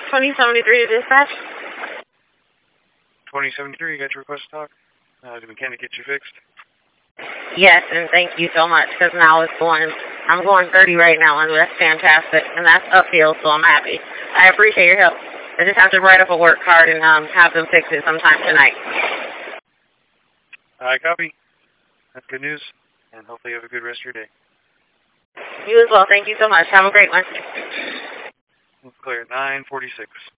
2073 dispatch. 2073, you got your request to talk? Did the mechanic get you fixed? Yes, and thank you so much, because now I'm going 30 right now, and that's fantastic, and that's uphill, so I'm happy. I appreciate your help. I just have to write up a work card and have them fix it sometime tonight. I copy. That's good news, and hopefully you have a good rest of your day. You as well. Thank you so much. Have a great one. Clear. 946.